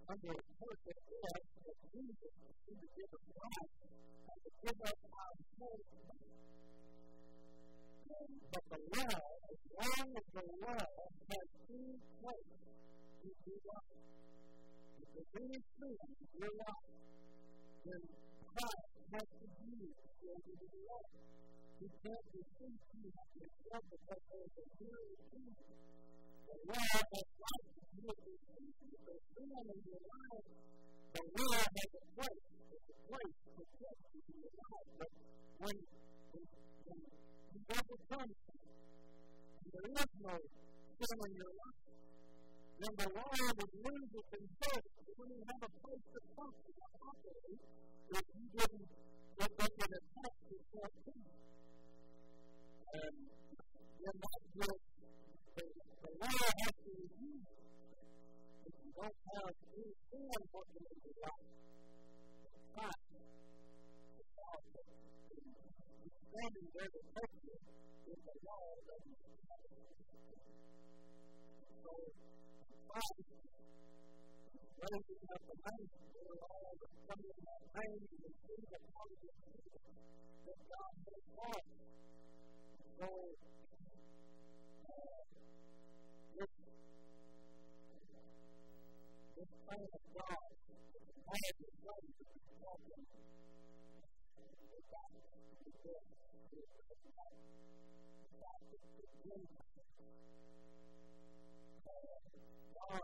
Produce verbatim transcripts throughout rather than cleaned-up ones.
under a perfect law that Jesus to give us life and to give us our whole life. But the law, as long as the law has any place in your life, if there's any sin in your life, then Christ has to be over the law. He can't receive you yourself because there's a real sin. The law has life to do with your sin. If there's sin in your life, the law has a place. There's a place to protect you in your life. But when, when, when you overcome sin, and there is no sin in your life, then the law would lose its importance. You wouldn't have a place to function or operate if you didn't, if they could attach yourself to you. And then that will, the, the law has to review you. If you don't have any sin working in your life, it's fine. It's all good. You're standing there to take you if the law doesn't have it. So, Christ raising up the man for all the coming of that pain and the see the part of the people that God has taught. So, uh, this, this plan of God, all of the ways that He's talking about the death, about the beginning. God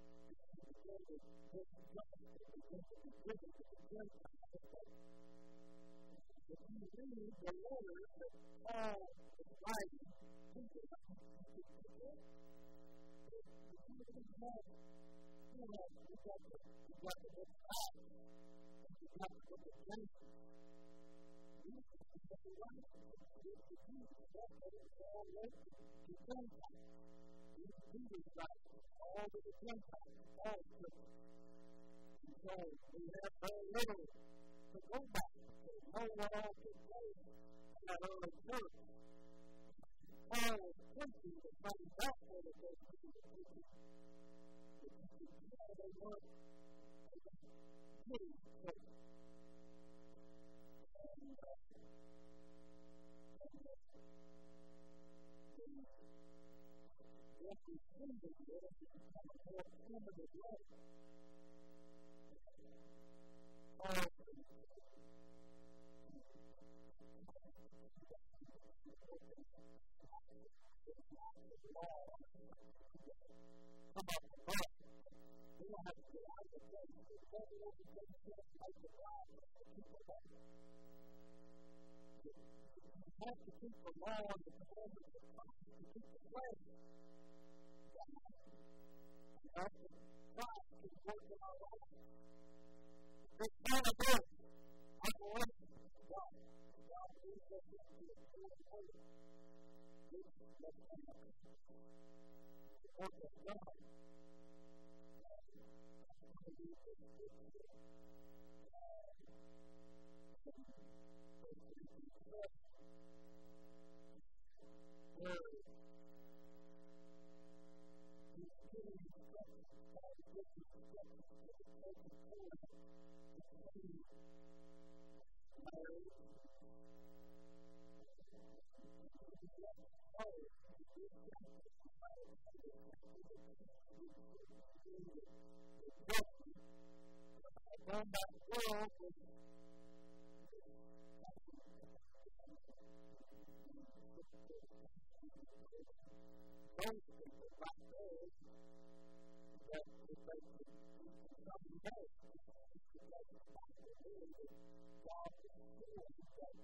if you read the letter that Paul is writing to them, you have, you have, you got the, you got the book of Acts, you got the book of Genesis. You have the right to do the Jesus, that is all related to Gentiles. Jesus writes all to the Gentiles, all Christians. And so we have very little to go back to know what all took place in that early church. Paul was preaching the same gospel that those people were preaching. They weren't getting church. And uh, what we see in this is become a more primitive life. Paul about the law. We don't have to get out of the place. The devil will be taking care of the law to keep the law. You have to keep the law and the commandments of Christ to keep the flesh. That's what Christ can work in our lives. It's not a work. I believe God. God leads us into the true word. This is what's going to happen. The work of God. Word. Going back to the world with those people back there that if they could something more, because the Bible really is God is still that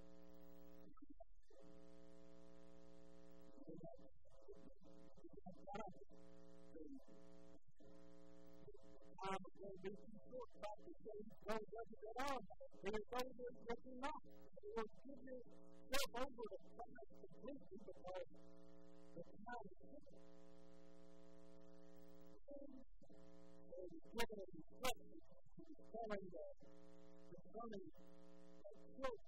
time is going to be too short back to say those that get on. There's those that do not. They will give yourself over to Christ completely because the time is short. So he's given an instruction. He's telling the concerning the church.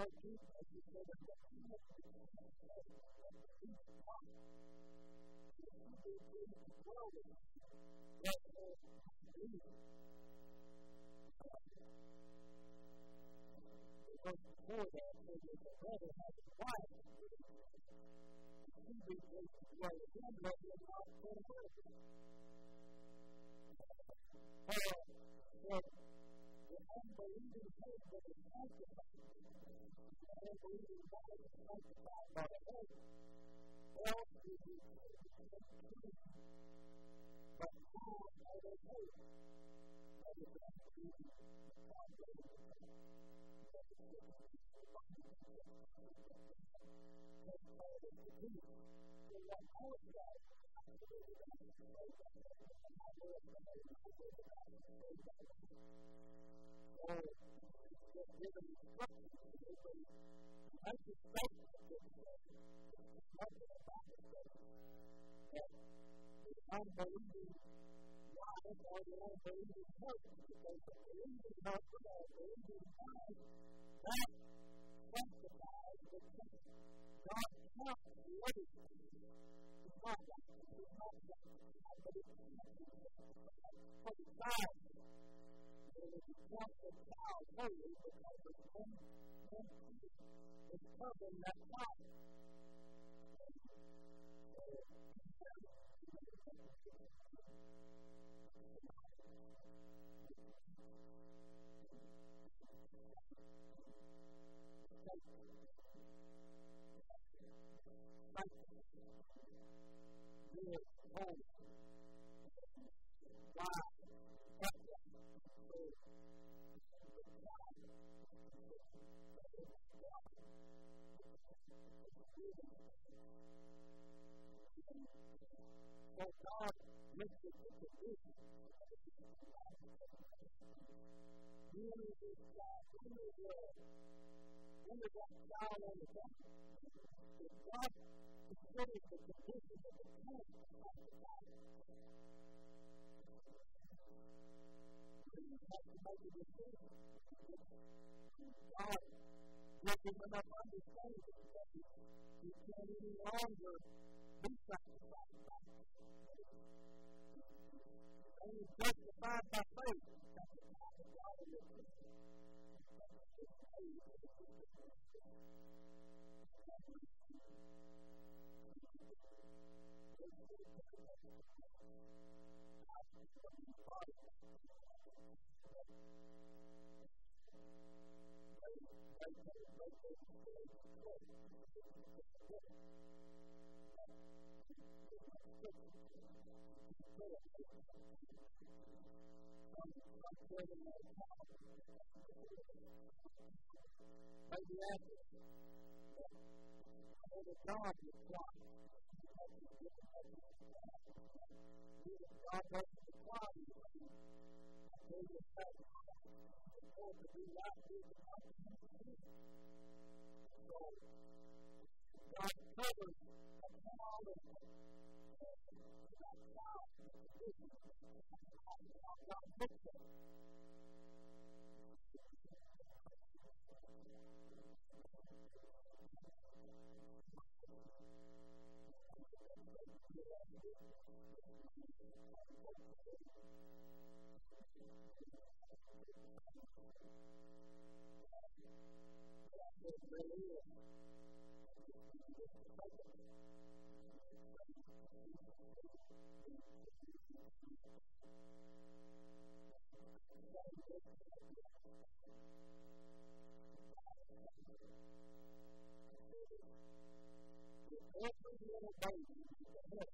Lord Jesus, as you said, that He has to be in the place of the peace of God. If you do things to dwell with us, that will be verse before that says that the brother has a quiet spirit. If you do things to dwell with him, let him not go away. Paul said, the unbelieving faith that is sanctified, the unbelieving body is sanctified by the Lord, else is the truth. But how are they faith? That is unbelieving the contrary. That's all that the peace. So what our God or just given instructions to everybody. I just think that it's nothing about it that the unbelieving wife or the unbelieving husband, because the believing husband or the believing wife, that sanctifies the church. God counts the other things. It's not like it's not like but it's for the child. And if you count the child holy because it's one, one seed, it's covering that child. Good, holy, wise, upright, good. So God lifted the condition. When is this child? When is that? When is that child on the back? If God considers the condition of the parent of the child, you have to make a decision. God gives him enough understanding that he can't any longer be sacrificed by faith. Only justified by faith. That's the kind of God he is. Maybe after the God is God. God doesn't supply you. They just have to be right here. So, God covers a child of that child. God looks at it. Every little baby is a help.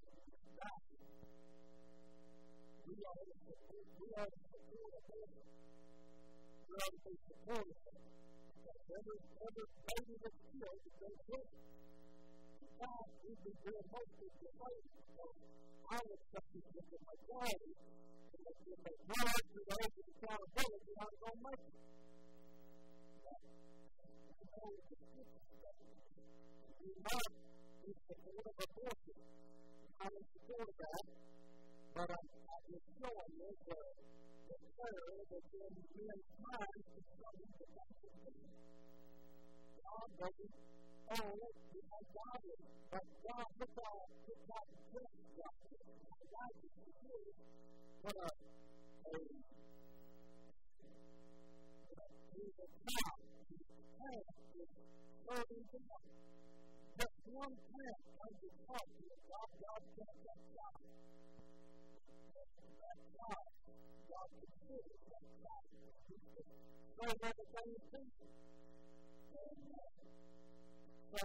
We are to support, we are to support a baby. We are to be supportive. Every, every baby that's killed is their kid. In fact, we've been doing most of the baby. So I would say that the majority, if they want to the age of accountability, are going to make it. But we know it's a good thing. We must in support of abortion. I'm in support of that, but I'm, I'm just showing you the, the terror that's in men's minds concerning the Constitution. God doesn't own it, you know, God is, but God, look how, look how just God is. God is good. What a, a, he's a cow, his hand is serving God. Just one plant comes to talk to God, God sent that child. That child, God considers that child. So everything is peaceful. And uh, so,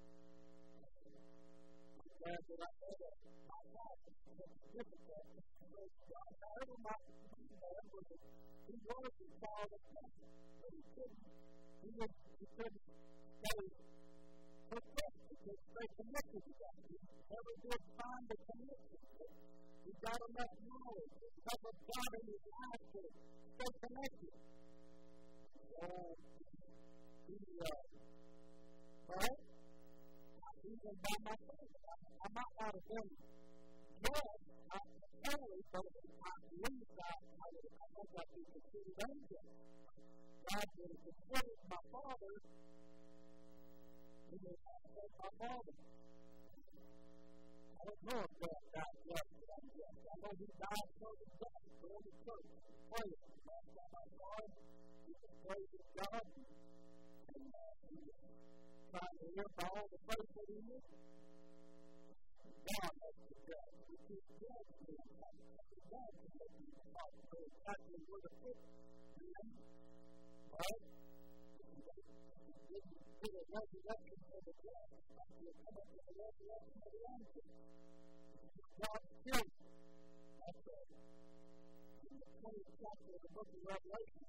I'm glad that I had a, my life was difficult. God, however my son was, he was a child of God, but he couldn't, he was, he couldn't stay protected, because stay connected to God. He never did find a connection. He got enough knowledge, enough of God in his life to stay connected. So, he, uh, but, even by myself, I, I might not have been good, I totally, but at least I, I, I think I'd be considered angel. God was considered my father, he was my father. I don't know if God died yet, but I'm just, I know he died so that God could go to church and pray. Last time I saw him, he was praising God, and uh, he was trying to live by all the faith that he knew. God has to judge. He keeps judging me. God can make me talk to exactly where to put him. Right? He didn't get a resurrection for the dead. He'll come up with a resurrection for the unbelievers. God kills him. That's it. In the twentieth chapter of the book of Revelation,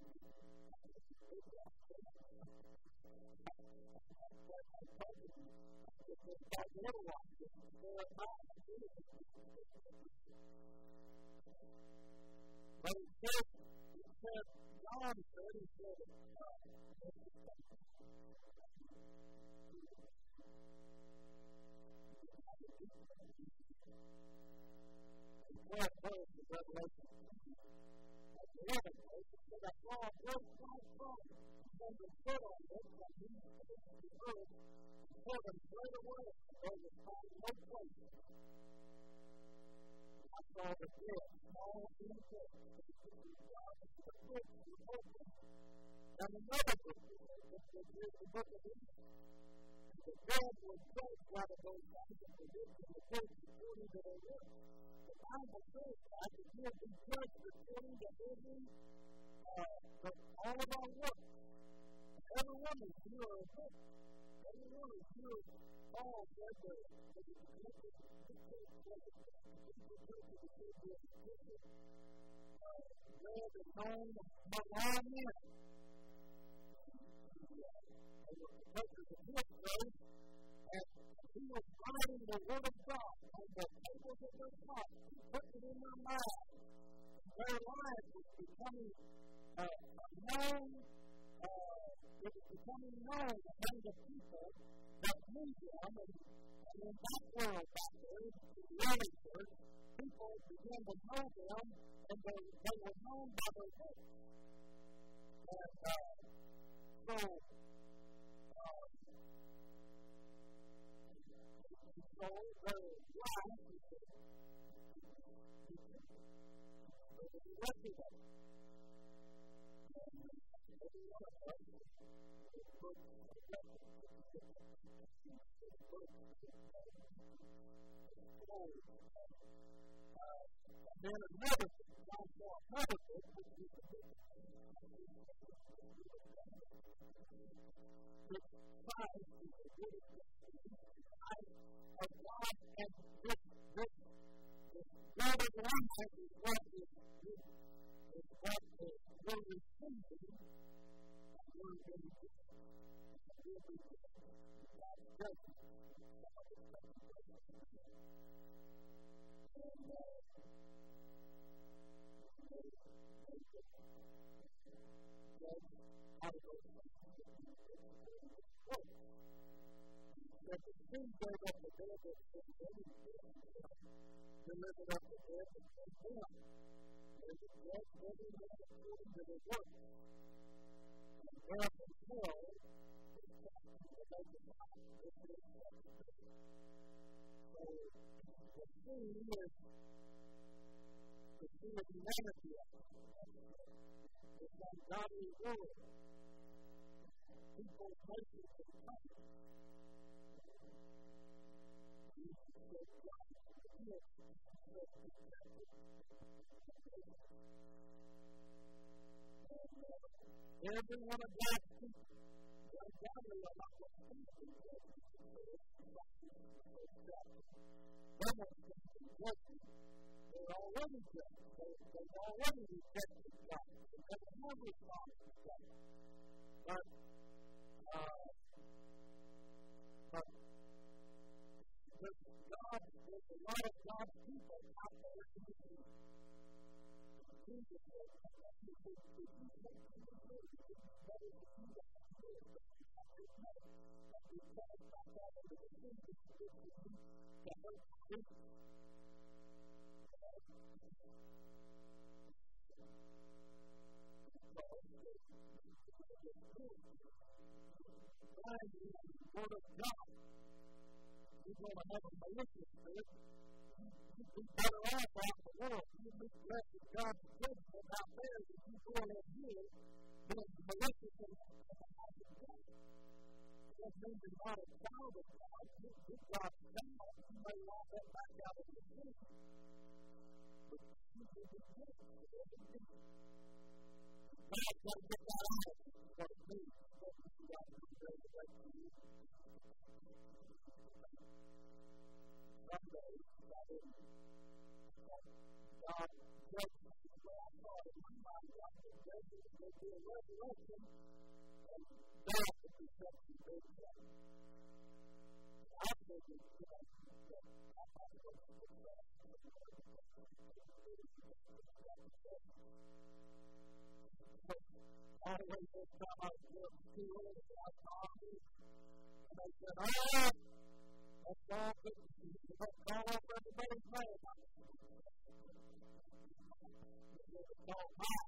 that little one is there not. But it said, it said, John said, he said, twelve verse of Revelation. At the eleventh verse, it said, I saw a great white throne, and the foot on it, and he stood on the earth, heaven straight away, there was found no place. I saw the dead, small and great, the books were open, and another book was open, which is the book of Enoch. And the dead were judged out of those things that were written in the book according to their works. The Bible says that if you have been judged according to every, uh, the, all of our works, every one of you are a book. Every one of you, Paul said that the read and known among all men. They were protectors of his grace, and he was writing the Word of God on the tables of their hearts, putting it in their minds. Their lives was becoming uh, known, uh, it was becoming known among the people that knew them, and, and in that world back there, in the early church, people began to know them, and they, they were known by their works. And uh, so, uh, so their life was a record of it. And every one of us was books of records. And then another book, John saw another book, which was the book of which Christ is the witness of God, and this, this, this God of life is what is, is, is what is, we're receiving, and we're being given, and we'll be given God's judgment. And, uh, out of those things, that the sea gave up the dead that was delivered up the dead that was him. There's a dead living man according to the work. And death and hell is captain to make it not. This is so the sea is the sea of humanity. It's an ungodly world. People, places, and countries. Every one of God's people, ungodly are not what people do. They're already judged. They've already rejected God. They have no response to God. But, uh, but there's God, there's a lot of God's people out there who believe. Jesus said, if you take the word, it's better to do that than to do it. But we can't stop that over the things that we do to help people. Find the Word of God. You're going to have a malicious spirit. You'd be better off out in the world. You'd be blessed with God's judgment out there if you go ahead here being malicious in the house of God. That means you're not a child of God. You're God's child. You may want that back out of your sin. But you will be blessed with everything. God's got to get that out of you. What it means. What you got to do very right to you. Someday, that is God judgment. Well, I thought in my mind, God would judge it. There would be a resurrection, and God would be something big. I think it's good that I'm not going to do that. Always this time I was going to school, and I saw me, and they said, oh, that's all good. You don't call up everybody's name. It's all mine.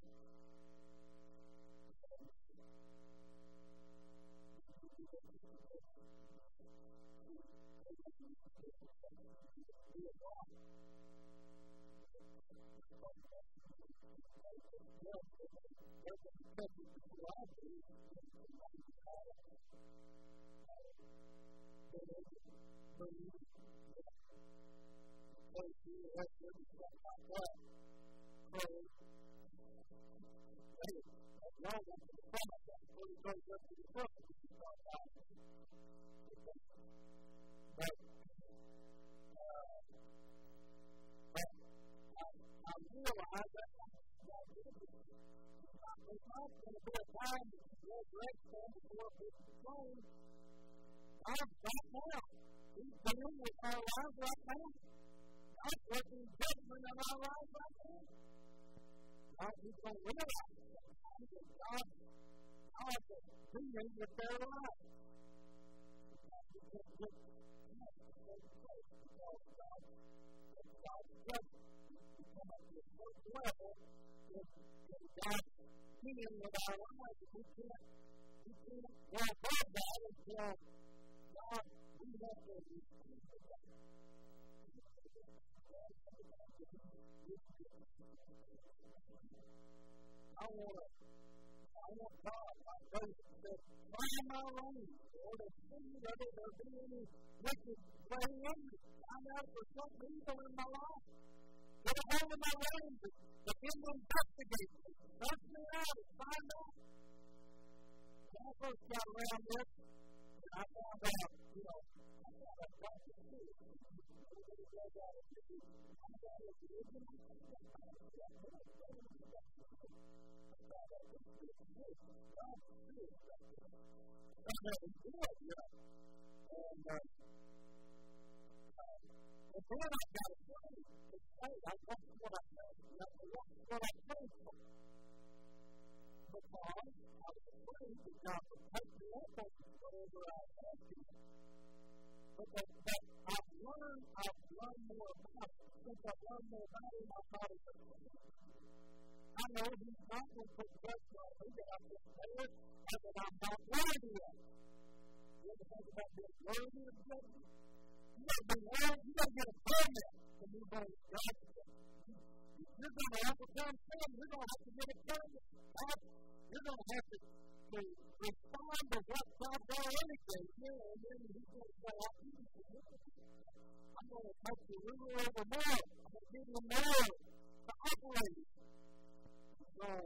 because I was afraid that God would take me up on whatever I was asking. But, but, but I've learned, I've learned more about it. Since I've learned more about it, I thought it was I know He's not going to put pressure on me that I'm just there and that I'm not worthy of it. You ever think about being worthy of judgment? You got to be worthy. You got to get a permit to move on to God's judgment. If you're going to overcome sin, you're going to have to get a permit. God, you're going to have to, to respond to what God's already gave you, and then He's going to say, I'll give you some more. I'm going to make you ruler over more. I'm going to give you more to operate. So, uh,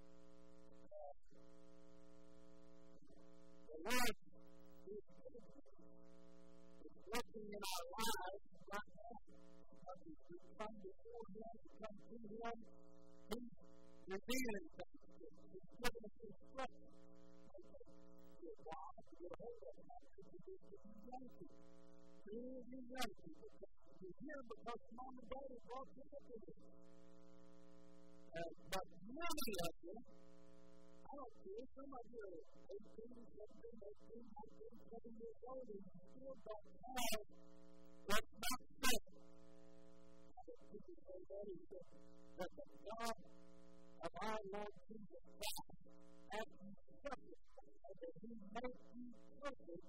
the Lord is, is working in our lives right now. As we come before Him, we come to Him, He's revealing things. He's giving us instructions. Your wife, your husband, your young people. Many of you young people, you're here because mom and daddy brought you up with you. Uh, but many of you, I don't care, some of you are eighteen, seventeen, eighteen, nineteen, twenty years old, and you still don't have what's not said. I don't think you say that is that, that the God of our Lord Jesus Christ has you perfect, and that He makes you perfect,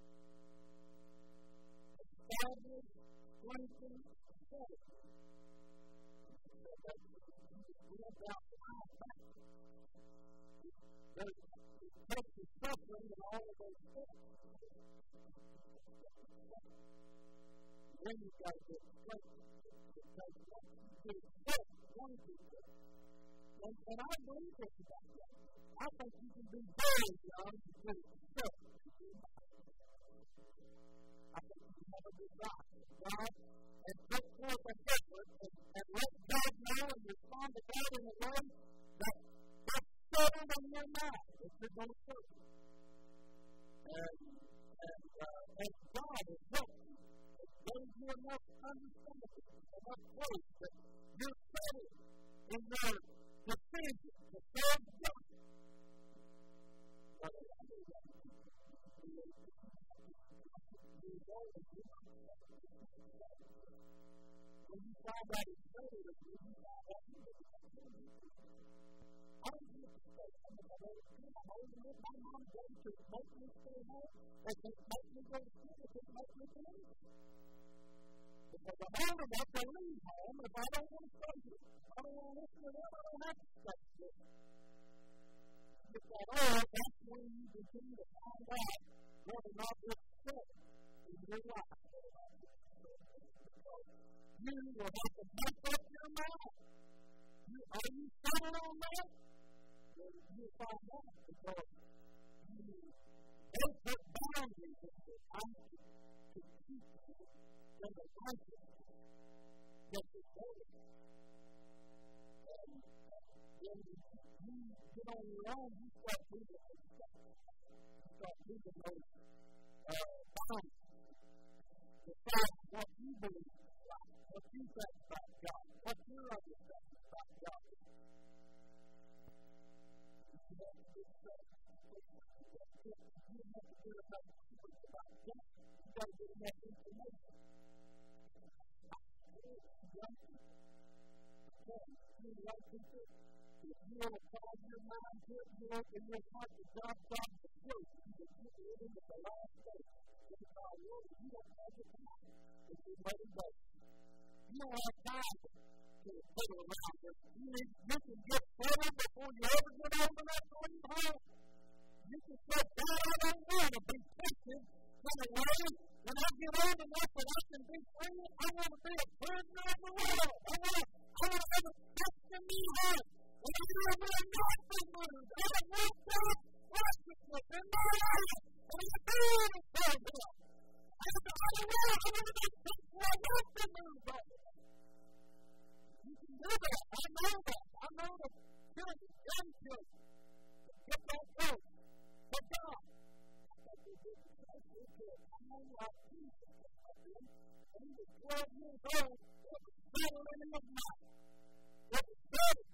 established, strengthened, settled. So that's about time back. There's takes the suffering and all of those things. Then you've got to get strengthened. It takes one to get strength, one to get. And, and I believe this about that. I think you can be very young and get strength. I think you can have a desire for God and put forth an effort and, and let God know and respond to God in a way that that's settled in your mind that you're going to serve Him. And, and, uh, and God has helped you. It gave you enough understanding, enough faith that you're settled in your decision to serve God. But I know that you know that you're not when you find out it's better than you, you find out you know it's better than you. I don't get to say something about it. I'm holding with my mom and daddy to make me stay home, or to make me go to school, or to make me do anything. Because I'm old enough to leave home if I don't want to stay here. If I don't want to listen to them, I don't have to stay here. If that old, that's when you begin to find out whether or not it's set in your life. You will have to make up your mind. You, are you settled on that? Well, you'll find out because you, they put boundaries in your life to, to keep you in the righteousness that you're holding. And when you, you get on your own, you start moving those steps. You start moving those uh, boundaries. Decide what you believe. What you think about God? What your understanding about God is? You have to get straight. You have to get enough knowledge about God. You got to get enough information. Young people, okay, you young people, if you want to cause your mind to it, you open your heart to God, God is true. You can get it into the last day. It's our Lord. You don't have the time if you let it go. You don't have time to put it around this. You, need, you can get better before you ever get old enough to leave home. You can say, God, I don't want to be tested in a way when I get old enough that I can be free. I want to be a prisoner of the world. I want to, I want to have a destiny home. And I will not be moved. I want God's righteousness in my life. And I do want to serve Him. I don't know. I want to be faithful. I want to move on. You can do that. I know that. I know that children, young children, get that close to God. But they didn't say they could. I know like Jesus. When he was twelve years old, it was settled in his mind. It was settled.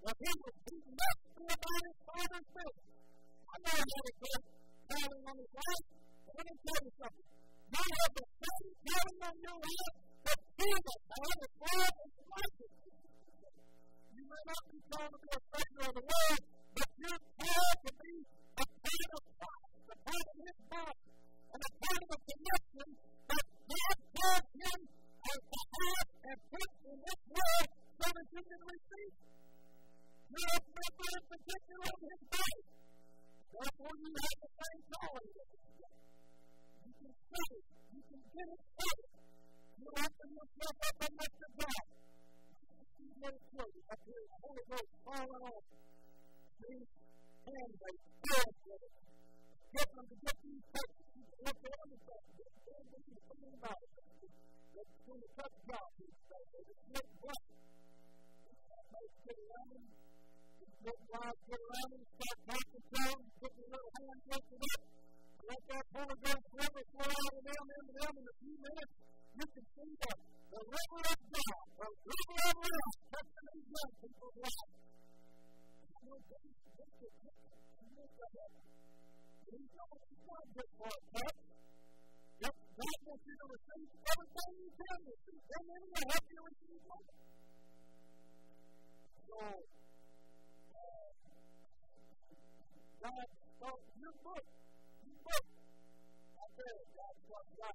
Well, he was beaten up about his father's business. I know he had a good calling on his life, but let me tell you something. You have the same calling on your life that Jesus had as far as righteousness. You may not be called to be a savior of the world, but you're called to be a part of Christ, a part of his body, and a part of the connection that God called him as to have and put in this world so that you can receive. You're a member in particular of his body. Therefore, you have the same calling as his body. You can say it. You can get it started. You open yourself up and let the God. You get it started. Up here, the Holy Ghost falling on these hands, they filled with it. Get them to get these pictures. You can look at everything. They're going to be thinking about it. That's when the tough job is. They just look black. They sit around them. Get wild, get around them, start talking to them, put your little hands lifted up, and let that Holy Ghost river flow out of them into them in a few minutes. You can see the, the river of God, the river of life, touching these young people's lives. You know, this is just a picture. You know what that is. He's not, he's not good for a touch. If God wants you to receive everything you can receive, then he will help you receive more. So, God spoke your book. Your book. I said, God spoke life.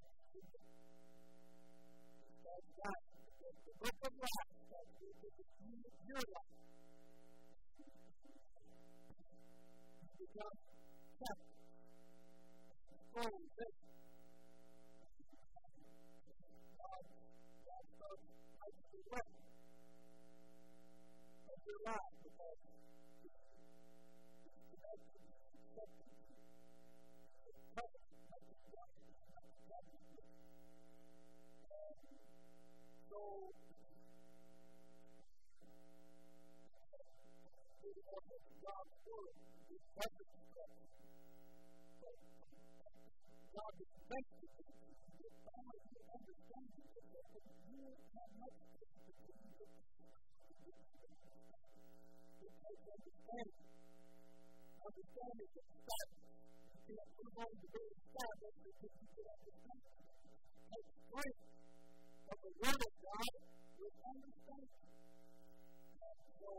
That's life. It's the book of life. That's the book of your life. You become captive. Full of this. God, God spoke life to the way of your life because God's word is perfect instruction. So, God is basically the power to understand it, that you have much to do with it. It takes understanding. Understanding is established. You can't move on to be established because you can understand it. It takes strength of the word of God with understanding. So,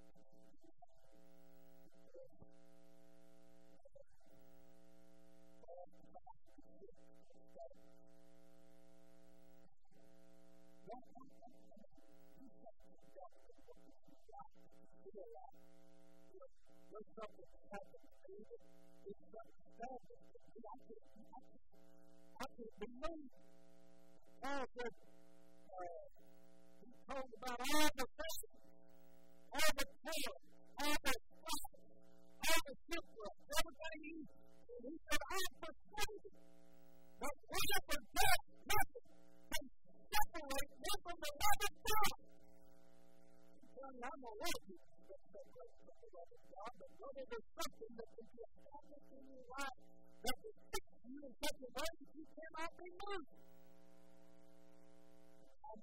There's something that happened to me that is something established. I can't, I can't believe. Paul said, uh, he told about all the things, all the toil, all the strife, all the shipwreck, everything he did. He said, I'm persuaded that whatever death, nothing can separate me from the love of God. I'm going to love you. God, but whether there's something that can be established in your life that will fix you in such a way that you cannot be moved. I'm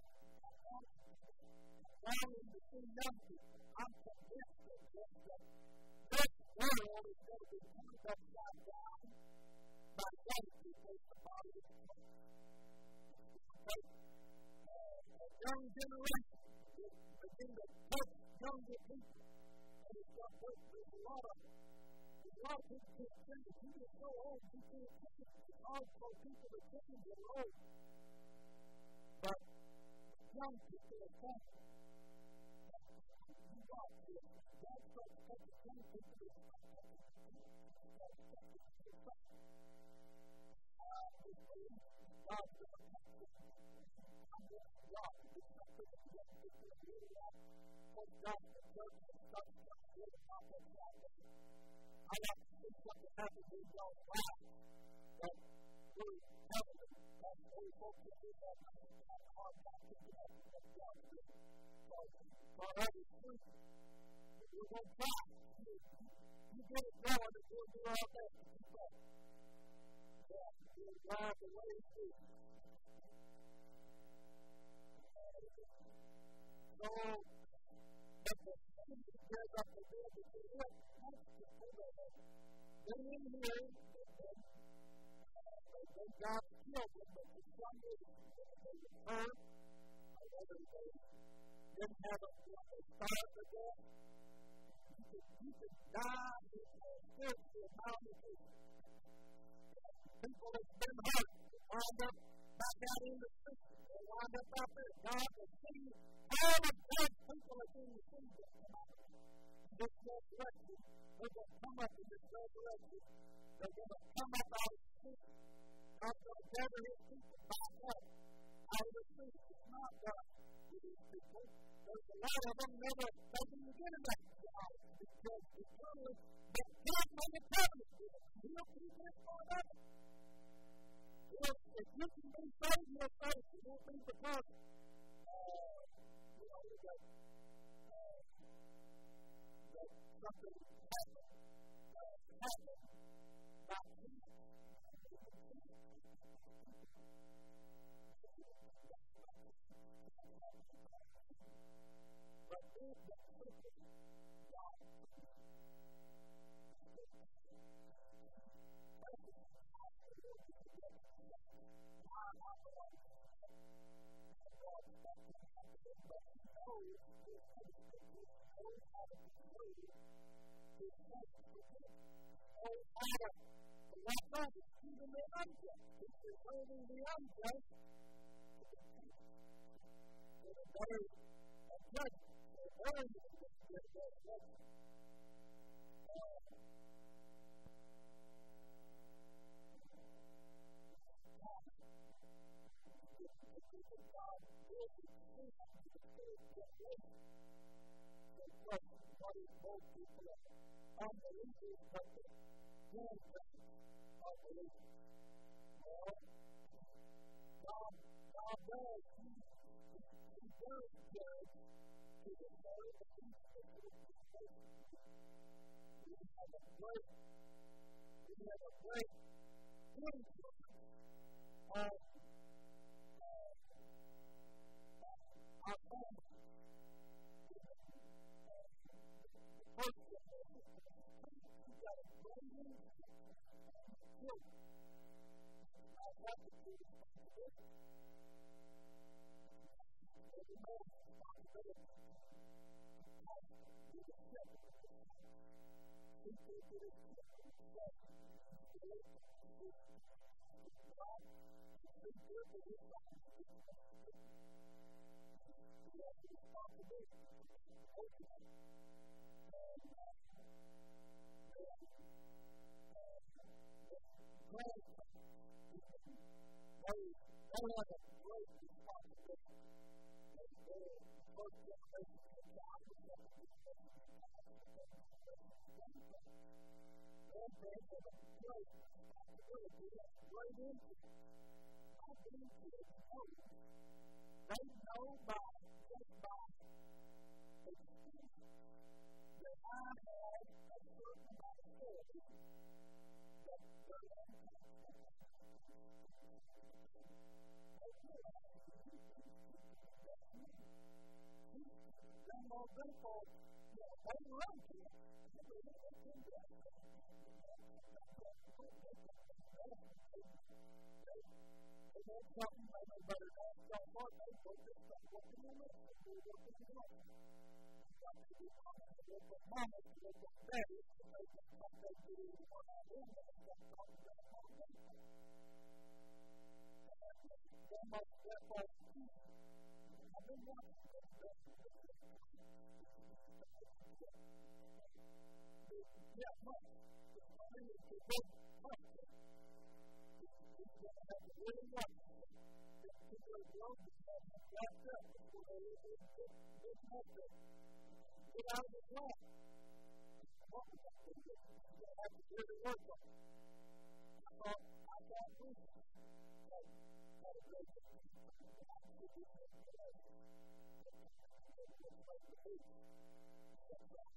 longing to see young people. I'm convinced that this world is going to be turned upside down by young people in the body of Christ. A young generation will begin to touch younger people. There's a lot of there's a lot of people who think that you get so old, you can't change. It's hard for people to change their old. But young people are coming. You got this. God starts to take the young people to the front. I just believe God's going to come to me. I'm going to God to do something that young people are really like. What God the church has started to do is not that salvation. I like to see something happen to y'all's lives that really heavenly. That's the way folks that do that. I think they have a hard time thinking about what God is doing. So, for others, too, if you're going to try, you, you get it going and you'll do all that to keep up. Yeah, you'll drive the way you do. So, but the Savior cares up the dead that they have constantly that have been in here, that have they've been God's children, but for some reason, whether they were hurt, or whether they didn't have a, you know, they starved to death, you could, you could die with a spiritual malnutrition. People have been hurt, they wind up back out in the street, they wind up out there. God will see all of God's people are in the street that come out of this resurrection. They're going to come up in this resurrection. They're going to come up out of the street. God's going to gather his people back up out of the street. It's not done with these people. There's a lot of them never taking the get enough to the house because eternally, but God made a covenant with them. He'll keep this part of it. If, if you can be saved, you're saved. It won't be because, uh, you know, that, uh, that something happened, uh, happened by chance. But if the person died, even the unjust, if you're serving the unjust, in a day of judgment, they're very good at this day of judgment. God will be seen to the third generation. So, what is most people are unbelievers, but the grandparents are believers. Well, God, God does, He, he does judge to the third and fourth generation. We have a great, we have a great influence on our family. The first generation, we've got a great influence on the children. I have to do responsibility. Every man's responsibility. I do the shepherd of the house. He says to his children, shepherd, he lives in the street. God, he says to his life, he has the responsibility to open it. And uh, then, uh, the grandparents, they, they have a great responsibility. They, they're the first generation of God, the second generation of God, the third generation of grandparents. Grandparents have a great responsibility. They have a great influence. My grandkids know they know by just by experience that I had a certain amount of ability that their grandparents had. They realize that these things that's me. Grandma, grandpa, you know, they run to it. They really don't do that. They want something, they know better than that. So far, they go this way, working in this, they go working in that. Some people want to look at mama, to look at daddy, to make them come back to the one I live in, and that's all the way on the way. Grandma, grandpa, I've been watching them. Yeah, much. I mean, it's a big question. He's going to have to really watch it. This particular growth is going to have wrapped up before they live in this, this method. Get out of his life. What was that thing? You're going to have to really work on it. I thought, I thought we had, had a great thing. I should be able to do it. It's like the beach. That's right.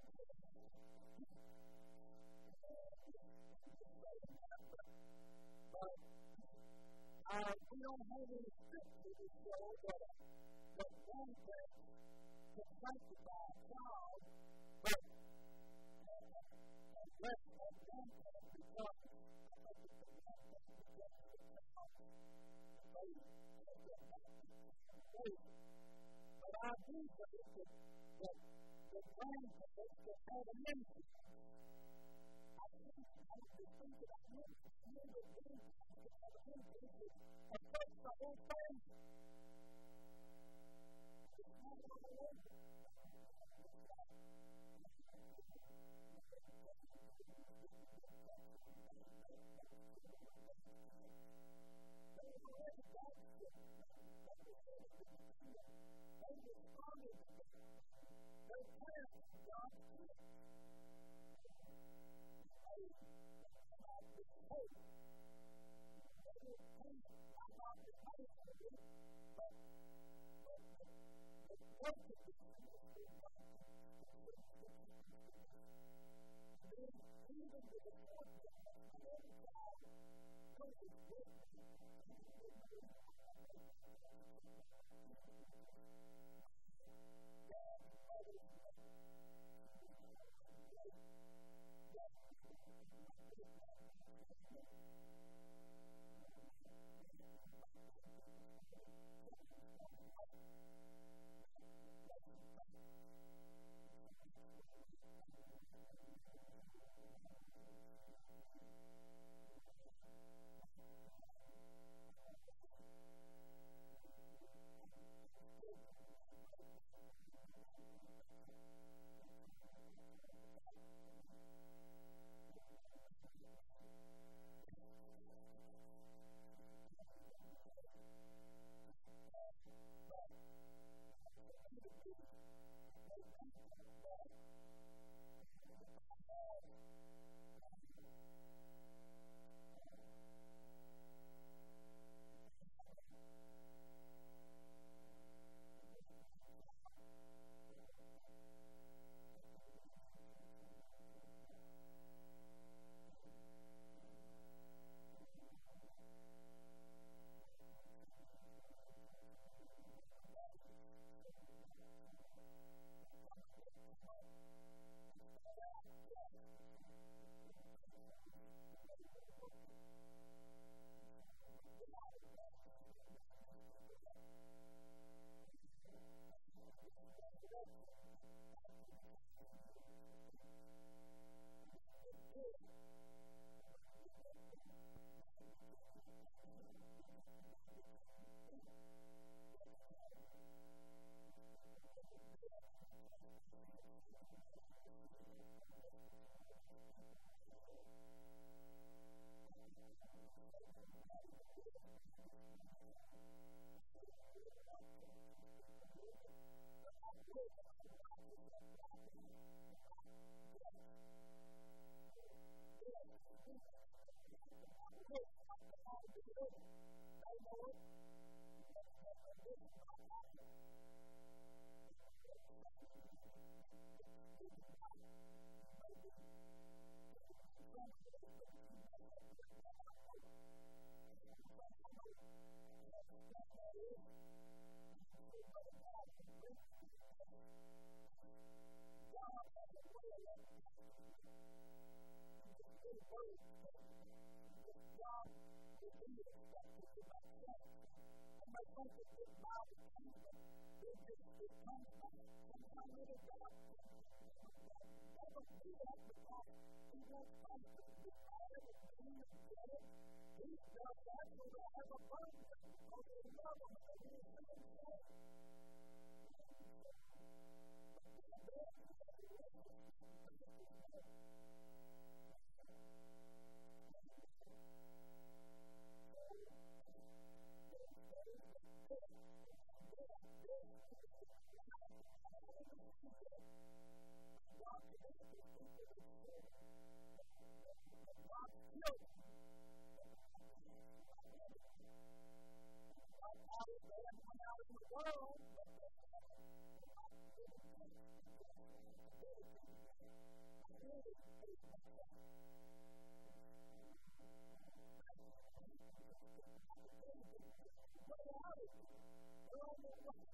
But uh, we don't have any scripture to show that, that one thing can sanctify a child rest of them because but I do believe that, that the grandparents that had an influence. I think I just think that I never knew that grandparents that had an influence affects the whole family. It's not all over. They responded to their parents, God's gift. They about the hope. They were thinking about the hope of it, but the work of the Lord was not. Then, even to the point that every child took his gift.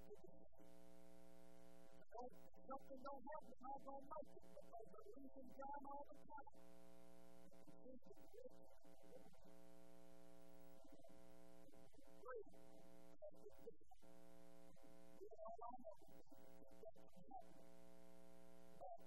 Something don't happen, I'm going to make it because the reason God time, all the time. It's the rich. Great. We all know that can happen. But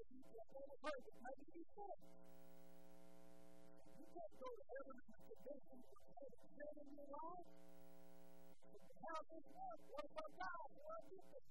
you've never heard it, maybe you should. You can't go to heaven in the condition of having sin in your life. How this work? What about God? What is it?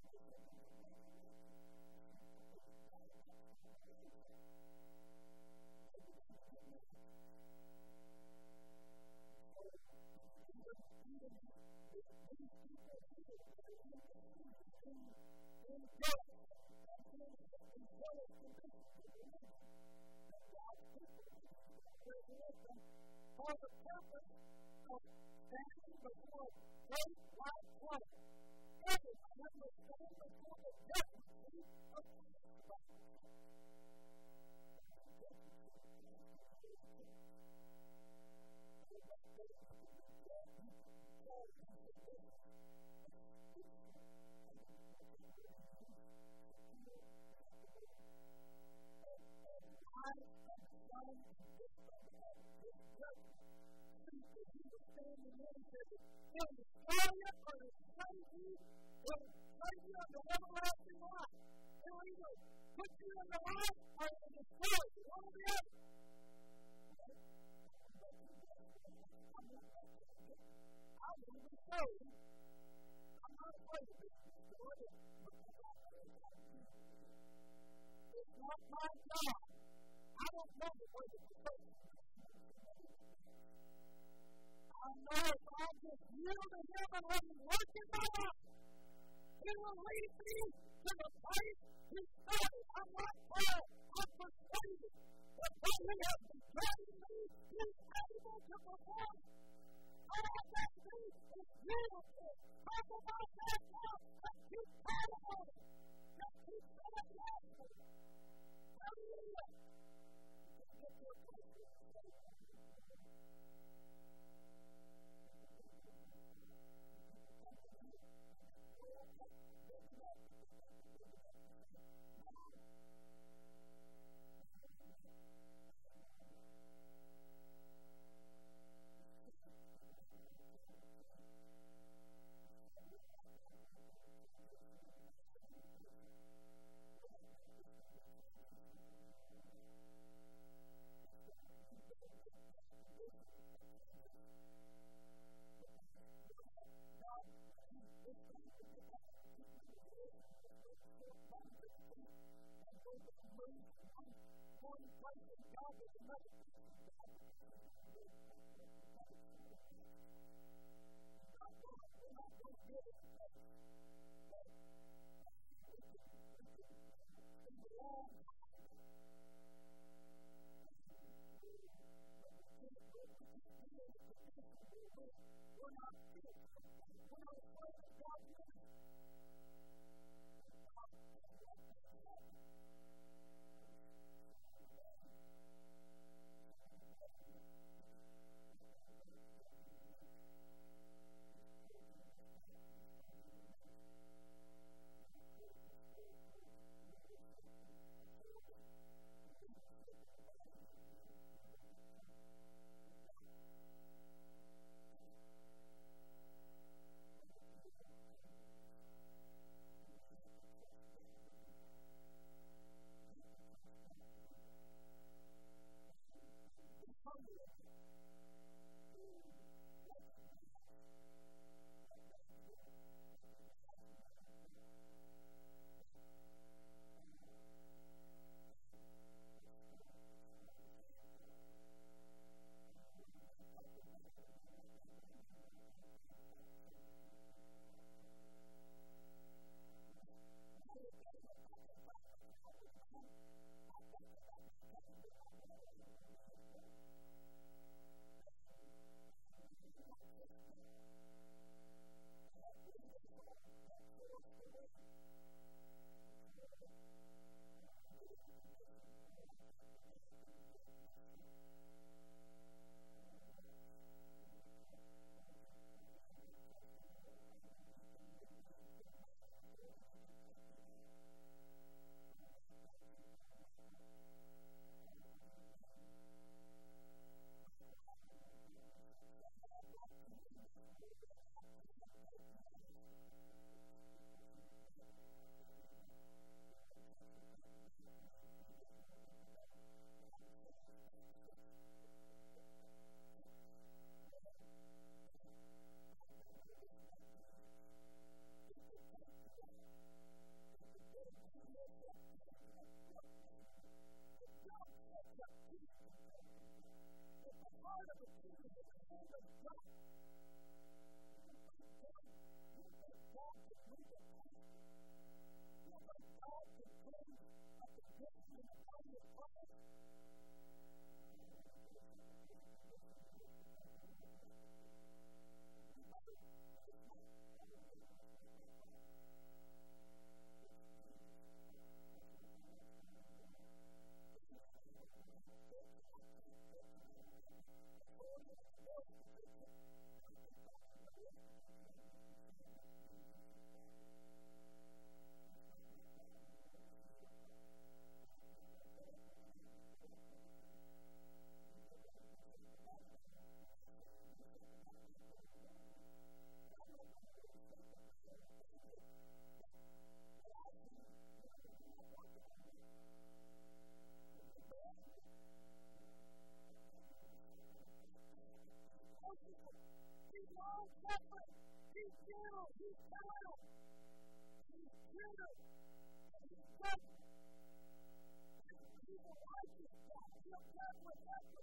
For the purpose of standing before a great white throne, everyone must stand before the judgment seat of Christ. hand of God. God can move a pastor. God can bring a conviction in the body of Christ. He's long suffering. He's gentle. He's kind. He's tender. He's just. He's a righteous God. He'll get whatever.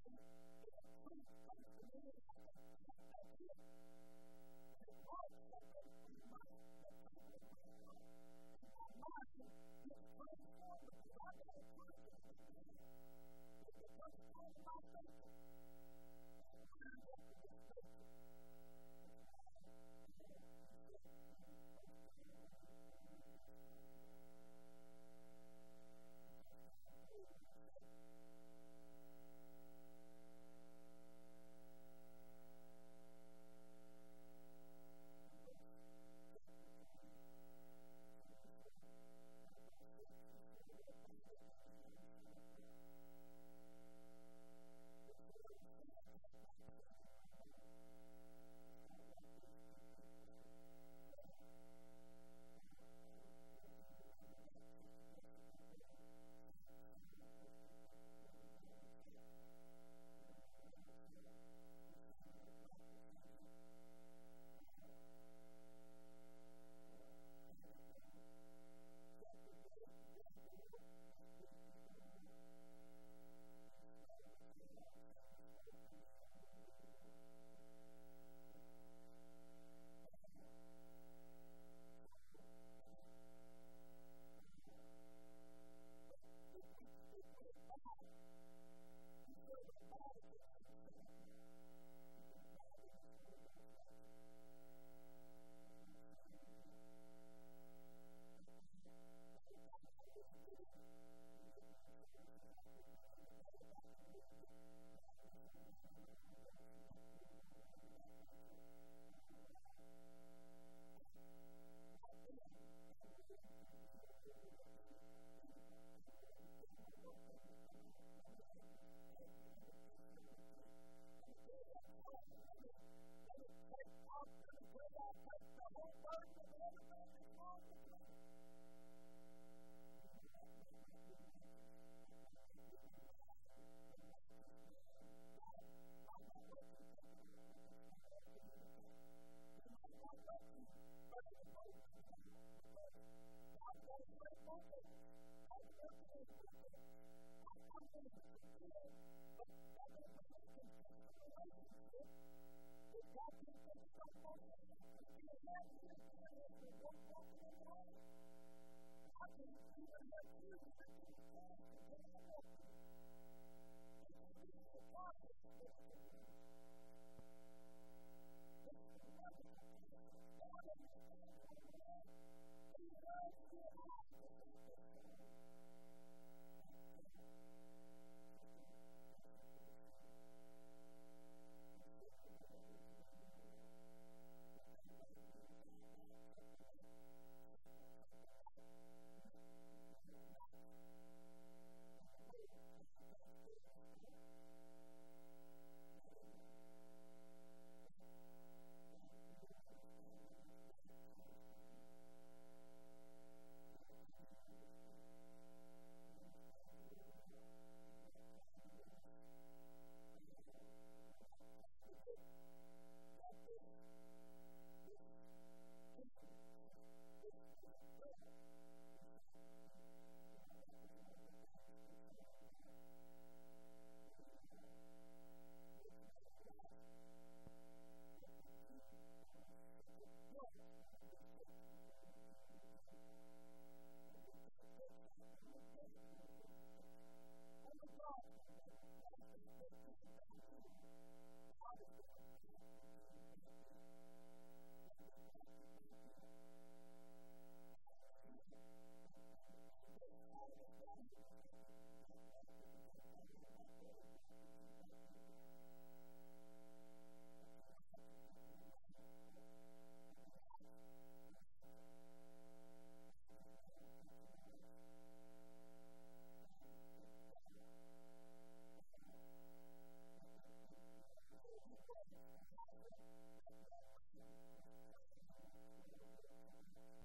Thank you.